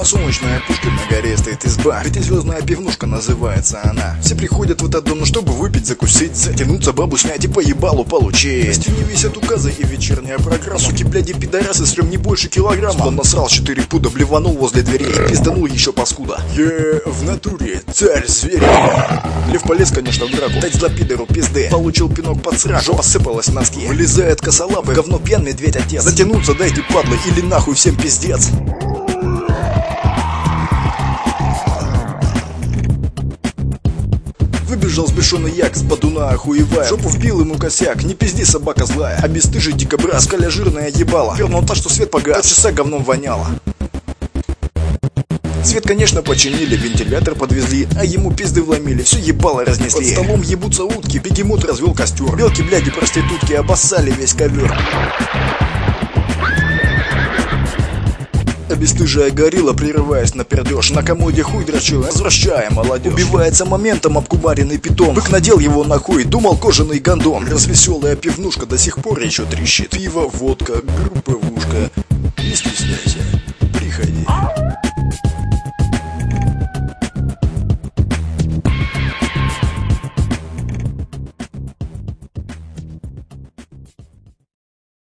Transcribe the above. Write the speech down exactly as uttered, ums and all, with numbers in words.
Подсолнечная пушка, на горе стоит изба. Пятизвездная пивнушка называется она. Все приходят в этот дом, чтобы выпить, закусить, затянуться, бабу снять и по ебалу получить. На стене висят указы и вечерняя программа. Суки, бляди, пидорасы, стрём не больше килограмма. Он насрал четыре пуда, блеванул возле дверей и пизданул еще паскуда. Е, в натуре царь зверей. Лев полез, конечно, в драку, дать за пидору пизды. Получил пинок под сраку, жопа сыпалась в носки. Вылезает косолапый, говно пьян, медведь отец. Затянуться дайте, падлы, или нахуй всем пиздец. Выбежал сбешенный як с бодуна охуевая. Жопу вбил ему косяк, не пизди, собака злая. А бесстыжий дикобраз, скаля жирная ебала. Пернул так, что свет погас, полчаса говном воняло. Свет, конечно, починили, вентилятор подвезли, а ему пизды вломили, все ебало разнесли. Под столом ебутся утки, бегемот развел костер. Белки, бляди, проститутки обоссали весь ковер. А бесстыжая горилла, прерываясь на пердеж, на комоде хуй дрочил, возвращая молодежь. Убивается моментом обкубаренный питон. Бык надел его на хуй, думал кожаный гондон. Развеселая пивнушка до сих пор еще трещит. Пиво, водка, групповушка. Не стесняйся.